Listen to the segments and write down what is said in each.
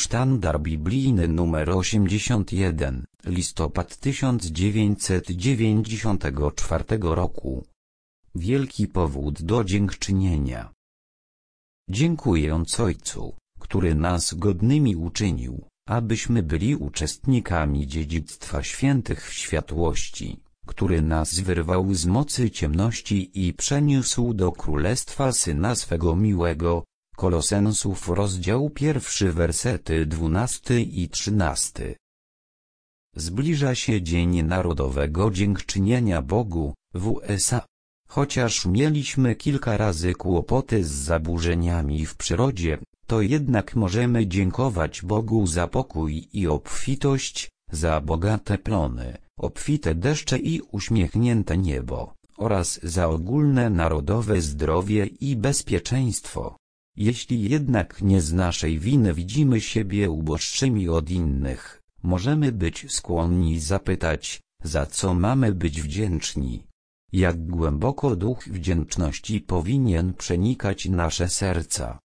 Sztandar biblijny nr 81, listopad 1994 roku. Wielki powód do dziękczynienia. Dziękując Ojcu, który nas godnymi uczynił, abyśmy byli uczestnikami dziedzictwa świętych w światłości, który nas wyrwał z mocy ciemności i przeniósł do królestwa Syna swego miłego. Kolosensów rozdział 1 wersety 12 i 13. Zbliża się Dzień Narodowego Dziękczynienia Bogu w USA. Chociaż mieliśmy kilka razy kłopoty z zaburzeniami w przyrodzie, to jednak możemy dziękować Bogu za pokój i obfitość, za bogate plony, obfite deszcze i uśmiechnięte niebo, oraz za ogólne narodowe zdrowie i bezpieczeństwo. Jeśli jednak nie z naszej winy widzimy siebie uboższymi od innych, możemy być skłonni zapytać, za co mamy być wdzięczni. Jak głęboko duch wdzięczności powinien przenikać nasze serca.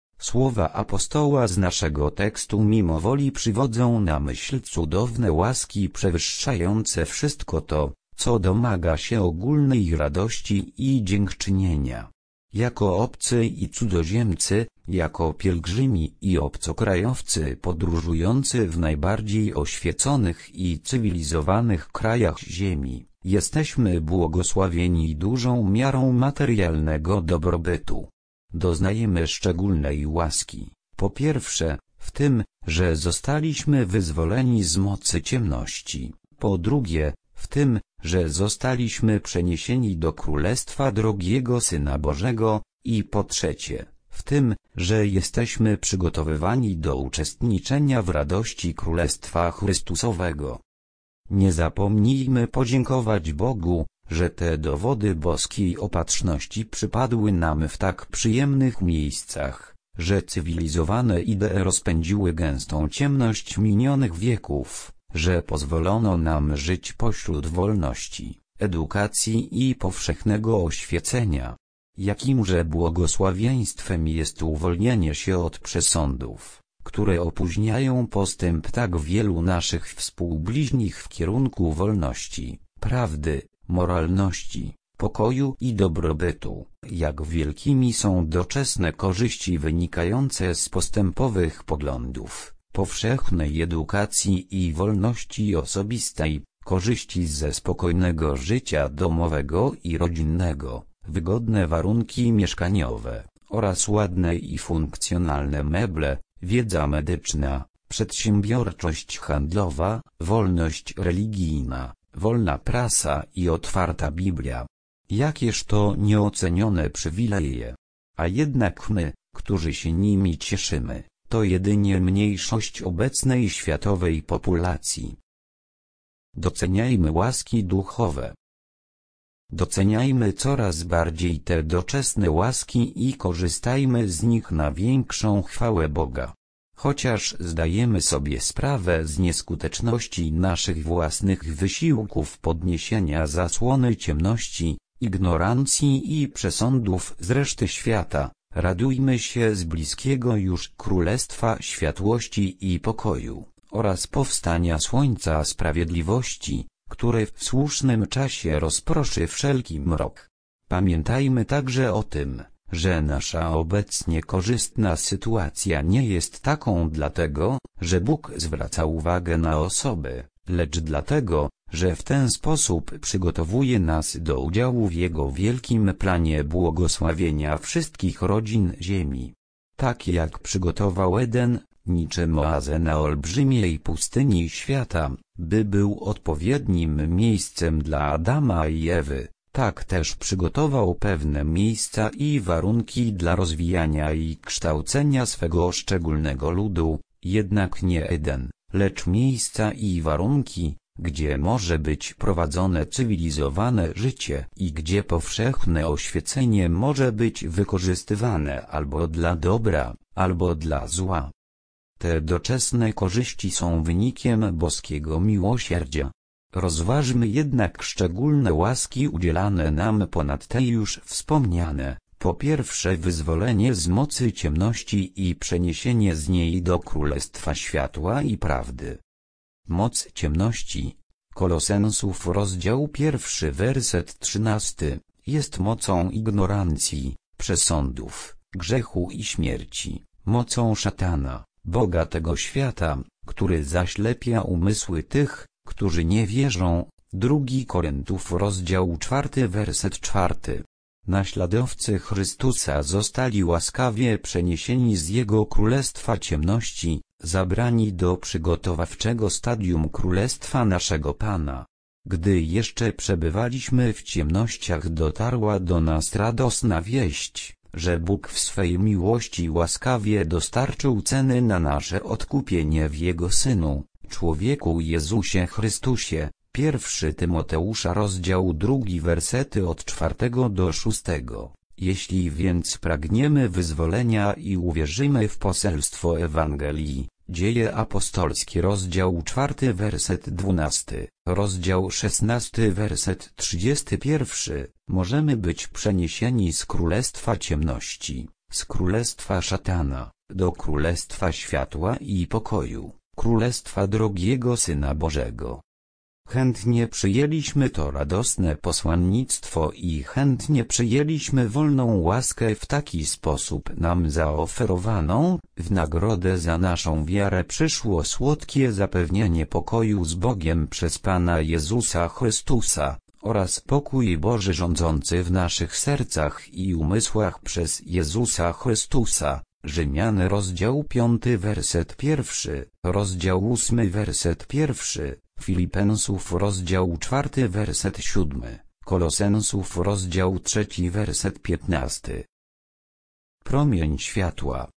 Słowa apostoła z naszego tekstu mimowoli przywodzą na myśl cudowne łaski przewyższające wszystko to, co domaga się ogólnej radości i dziękczynienia. Jako obcy i cudzoziemcy, jako pielgrzymi i obcokrajowcy podróżujący w najbardziej oświeconych i cywilizowanych krajach ziemi, jesteśmy błogosławieni dużą miarą materialnego dobrobytu. Doznajemy szczególnej łaski, po pierwsze, w tym, że zostaliśmy wyzwoleni z mocy ciemności, po drugie, w tym, że zostaliśmy przeniesieni do Królestwa drogiego Syna Bożego, i po trzecie, w tym, że jesteśmy przygotowywani do uczestniczenia w radości Królestwa Chrystusowego. Nie zapomnijmy podziękować Bogu, że te dowody boskiej opatrzności przypadły nam w tak przyjemnych miejscach, że cywilizowane idee rozpędziły gęstą ciemność minionych wieków, że pozwolono nam żyć pośród wolności, edukacji i powszechnego oświecenia. Jakimże błogosławieństwem jest uwolnienie się od przesądów, które opóźniają postęp tak wielu naszych współbliźnich w kierunku wolności, prawdy, moralności, pokoju i dobrobytu. Jak wielkimi są doczesne korzyści wynikające z postępowych poglądów, powszechnej edukacji i wolności osobistej, korzyści ze spokojnego życia domowego i rodzinnego, wygodne warunki mieszkaniowe, oraz ładne i funkcjonalne meble, wiedza medyczna, przedsiębiorczość handlowa, wolność religijna, wolna prasa i otwarta Biblia. Jakież to nieocenione przywileje! A jednak my, którzy się nimi cieszymy, to jedynie mniejszość obecnej światowej populacji. Doceniajmy łaski duchowe. Doceniajmy coraz bardziej te doczesne łaski i korzystajmy z nich na większą chwałę Boga. Chociaż zdajemy sobie sprawę z nieskuteczności naszych własnych wysiłków podniesienia zasłony ciemności, ignorancji i przesądów z reszty świata, radujmy się z bliskiego już Królestwa Światłości i Pokoju, oraz powstania Słońca Sprawiedliwości, które w słusznym czasie rozproszy wszelki mrok. Pamiętajmy także o tym, że nasza obecnie korzystna sytuacja nie jest taką dlatego, że Bóg zwraca uwagę na osoby, lecz dlatego, że w ten sposób przygotowuje nas do udziału w Jego wielkim planie błogosławienia wszystkich rodzin ziemi. Tak jak przygotował Eden, niczym oazę na olbrzymiej pustyni świata, by był odpowiednim miejscem dla Adama i Ewy, tak też przygotował pewne miejsca i warunki dla rozwijania i kształcenia swego szczególnego ludu, jednak nie Eden, lecz miejsca i warunki, gdzie może być prowadzone cywilizowane życie i gdzie powszechne oświecenie może być wykorzystywane albo dla dobra, albo dla zła. Te doczesne korzyści są wynikiem boskiego miłosierdzia. Rozważmy jednak szczególne łaski udzielane nam ponad te już wspomniane, Po pierwsze wyzwolenie z mocy ciemności i przeniesienie z niej do królestwa światła i prawdy. Moc ciemności. Kolosensów rozdział 1 werset 13, jest mocą ignorancji, przesądów, grzechu i śmierci, mocą szatana, boga tego świata, który zaślepia umysły tych, którzy nie wierzą. 2 Koryntiów rozdział 4 werset 4. Naśladowcy Chrystusa zostali łaskawie przeniesieni z Jego królestwa ciemności, zabrani do przygotowawczego stadium królestwa naszego Pana. Gdy jeszcze przebywaliśmy w ciemnościach, dotarła do nas radosna wieść, że Bóg w swej miłości łaskawie dostarczył ceny na nasze odkupienie w Jego Synu, człowieku Jezusie Chrystusie. 1 Tymoteusza rozdział 2 wersety od 4 do 6. Jeśli więc pragniemy wyzwolenia i uwierzymy w poselstwo Ewangelii, Dzieje apostolskie rozdział 4 werset 12, rozdział 16 werset 31, możemy być przeniesieni z królestwa ciemności, z królestwa szatana, do królestwa światła i pokoju, królestwa drogiego Syna Bożego. Chętnie przyjęliśmy to radosne posłannictwo i chętnie przyjęliśmy wolną łaskę w taki sposób nam zaoferowaną. W nagrodę za naszą wiarę przyszło słodkie zapewnienie pokoju z Bogiem przez Pana Jezusa Chrystusa, oraz pokój Boży rządzący w naszych sercach i umysłach przez Jezusa Chrystusa. Rzymian rozdział 5 werset 1, rozdział 8 werset 1, Filipensów rozdział 4 werset 7, Kolosensów rozdział 3 werset 15. Promień światła.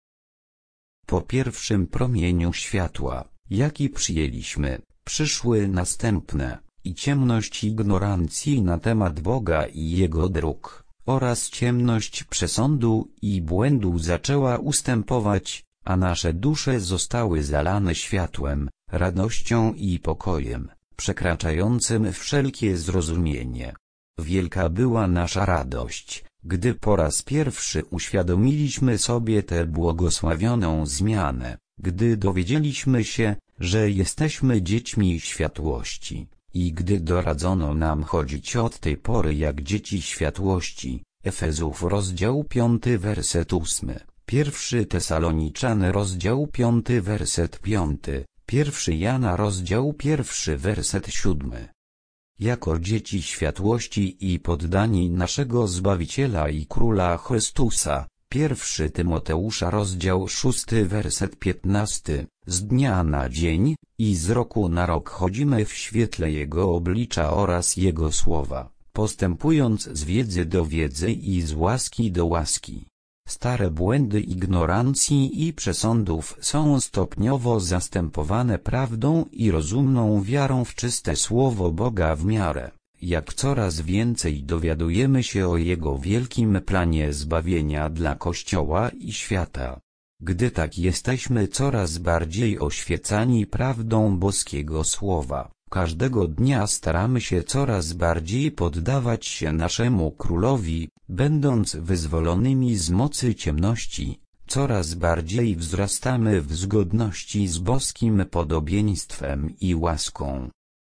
Po pierwszym promieniu światła, jaki przyjęliśmy, przyszły następne, i ciemność ignorancji na temat Boga i Jego dróg, oraz ciemność przesądu i błędu zaczęła ustępować, a nasze dusze zostały zalane światłem, radością i pokojem, przekraczającym wszelkie zrozumienie. Wielka była nasza radość, gdy po raz pierwszy uświadomiliśmy sobie tę błogosławioną zmianę, gdy dowiedzieliśmy się, że jesteśmy dziećmi światłości, i gdy doradzono nam chodzić od tej pory jak dzieci światłości. Efezów rozdział 5 werset 8, 1 Tesaloniczan rozdział 5 werset 5, 1 Jana rozdział 1 werset 7. Jako dzieci światłości i poddani naszego Zbawiciela i Króla Chrystusa, 1 Tymoteusza rozdział 6 werset 15, z dnia na dzień i z roku na rok chodzimy w świetle Jego oblicza oraz Jego słowa, postępując z wiedzy do wiedzy i z łaski do łaski. Stare błędy ignorancji i przesądów są stopniowo zastępowane prawdą i rozumną wiarą w czyste Słowo Boga w miarę, jak coraz więcej dowiadujemy się o Jego wielkim planie zbawienia dla Kościoła i świata. Gdy tak jesteśmy coraz bardziej oświecani prawdą boskiego Słowa, każdego dnia staramy się coraz bardziej poddawać się naszemu Królowi, będąc wyzwolonymi z mocy ciemności, coraz bardziej wzrastamy w zgodności z boskim podobieństwem i łaską.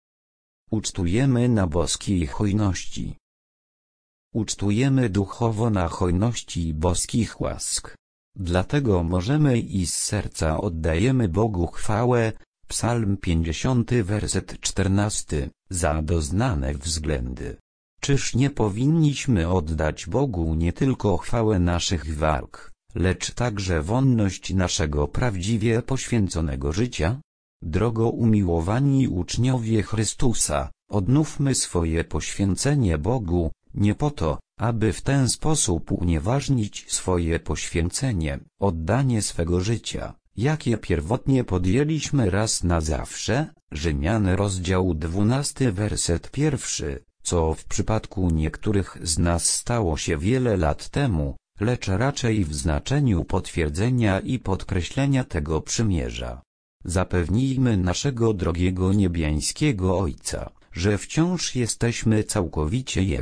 Ucztujemy na boskiej hojności. Ucztujemy duchowo na hojności boskich łask. Dlatego możemy i z serca oddajemy Bogu chwałę, Psalm 50 werset 14, za doznane względy. Czyż nie powinniśmy oddać Bogu nie tylko chwałę naszych walk, lecz także wonność naszego prawdziwie poświęconego życia? Drogo umiłowani uczniowie Chrystusa, odnówmy swoje poświęcenie Bogu, nie po to, aby w ten sposób unieważnić swoje poświęcenie, oddanie swego życia, jakie pierwotnie podjęliśmy raz na zawsze. Rzymian rozdział 12 werset 1, co w przypadku niektórych z nas stało się wiele lat temu, lecz raczej w znaczeniu potwierdzenia i podkreślenia tego przymierza. Zapewnijmy naszego drogiego niebiańskiego Ojca, że wciąż jesteśmy całkowicie Jego,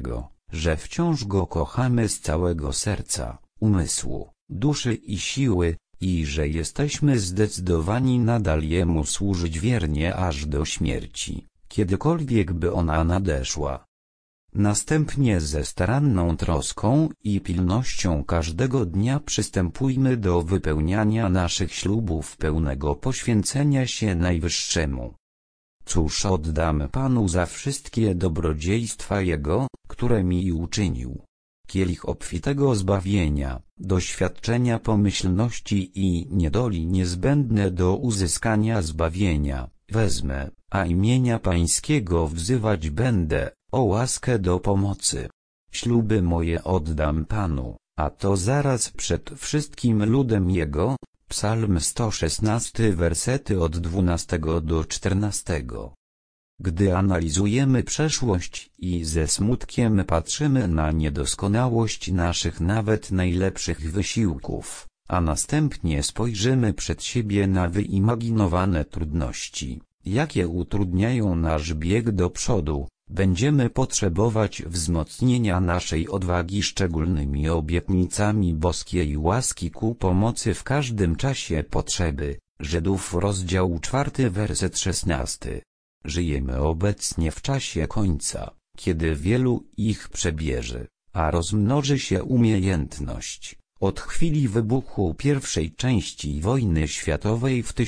że wciąż Go kochamy z całego serca, umysłu, duszy i siły, i że jesteśmy zdecydowani nadal Jemu służyć wiernie aż do śmierci, kiedykolwiek by ona nadeszła. Następnie ze staranną troską i pilnością każdego dnia przystępujmy do wypełniania naszych ślubów pełnego poświęcenia się Najwyższemu. Cóż oddam Panu za wszystkie dobrodziejstwa Jego, które mi uczynił? Kielich obfitego zbawienia, doświadczenia pomyślności i niedoli niezbędne do uzyskania zbawienia, wezmę, a imienia Pańskiego wzywać będę, o łaskę do pomocy. Śluby moje oddam Panu, a to zaraz przed wszystkim ludem Jego. Psalm 116 wersety od 12 do 14. Gdy analizujemy przeszłość i ze smutkiem patrzymy na niedoskonałość naszych nawet najlepszych wysiłków, a następnie spojrzymy przed siebie na wyimaginowane trudności, jakie utrudniają nasz bieg do przodu, będziemy potrzebować wzmocnienia naszej odwagi szczególnymi obietnicami boskiej łaski ku pomocy w każdym czasie potrzeby. Żydów rozdział 4 werset 16. Żyjemy obecnie w czasie końca, kiedy wielu ich przebierze, a rozmnoży się umiejętność. Od chwili wybuchu pierwszej części wojny światowej w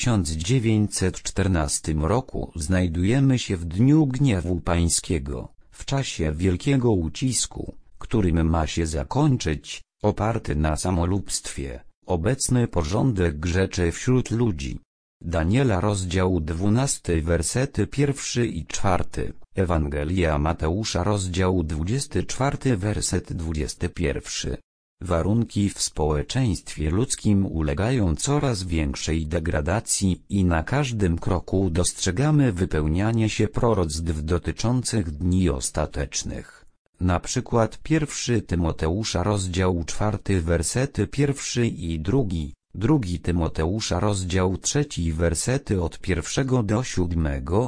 1914 roku znajdujemy się w dniu gniewu pańskiego, w czasie wielkiego ucisku, którym ma się zakończyć, oparty na samolubstwie, obecny porządek rzeczy wśród ludzi. Daniela rozdział 12 wersety 1 i 4, Ewangelia Mateusza rozdział 24 werset 21. Warunki w społeczeństwie ludzkim ulegają coraz większej degradacji i na każdym kroku dostrzegamy wypełnianie się proroctw dotyczących dni ostatecznych. Na przykład 1 Tymoteusza rozdział 4 wersety 1 i 2, 2 Tymoteusza rozdział 3 wersety od 1 do 7,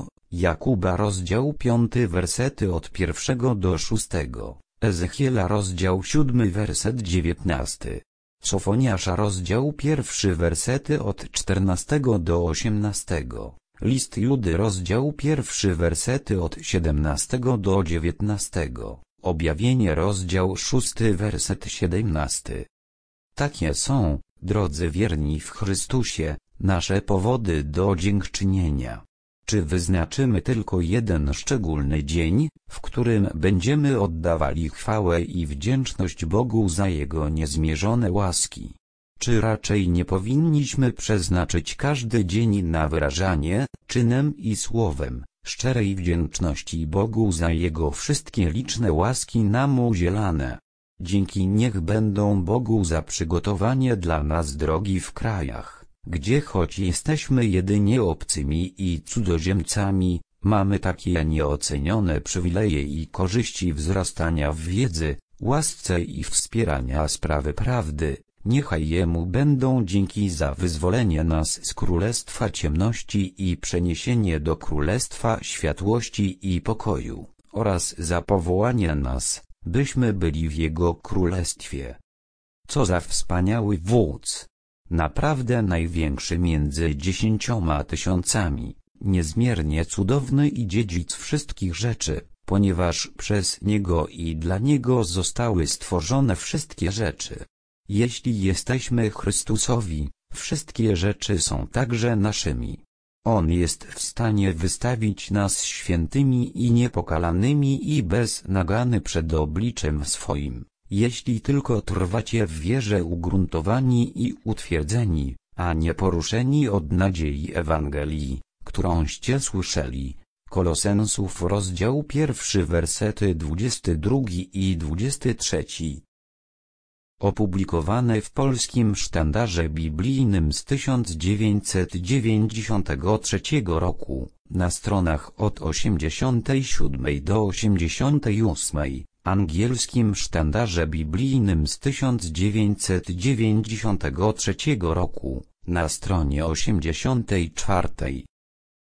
Jakuba rozdział 5 wersety od 1 do 6. Ezechiela rozdział 7 werset 19. Sofoniasza rozdział 1 wersety od 14 do 18. List Judy rozdział 1 wersety od 17 do 19. Objawienie rozdział 6 werset 17. Takie są, drodzy wierni w Chrystusie, nasze powody do dziękczynienia. Czy wyznaczymy tylko jeden szczególny dzień, w którym będziemy oddawali chwałę i wdzięczność Bogu za Jego niezmierzone łaski? Czy raczej nie powinniśmy przeznaczyć każdy dzień na wyrażanie, czynem i słowem, szczerej wdzięczności Bogu za Jego wszystkie liczne łaski nam udzielane? Dzięki niech będą Bogu za przygotowanie dla nas drogi w krajach, gdzie choć jesteśmy jedynie obcymi i cudzoziemcami, mamy takie nieocenione przywileje i korzyści wzrastania w wiedzy, łasce i wspierania sprawy prawdy. Niechaj Jemu będą dzięki za wyzwolenie nas z królestwa ciemności i przeniesienie do królestwa światłości i pokoju, oraz za powołanie nas, byśmy byli w Jego królestwie. Co za wspaniały wódz! Naprawdę największy między 10 000, niezmiernie cudowny i dziedzic wszystkich rzeczy, ponieważ przez Niego i dla Niego zostały stworzone wszystkie rzeczy. Jeśli jesteśmy Chrystusowi, wszystkie rzeczy są także naszymi. On jest w stanie wystawić nas świętymi i niepokalanymi i bez nagany przed obliczem swoim, jeśli tylko trwacie w wierze ugruntowani i utwierdzeni, a nie poruszeni od nadziei Ewangelii, którąście słyszeli. Kolosensów rozdział 1 wersety 22 i 23. Opublikowane w Polskim Sztandarze Biblijnym z 1993 roku, na stronach od 87 do 88, Angielskim Sztandarze Biblijnym z 1993 roku, na stronie 84.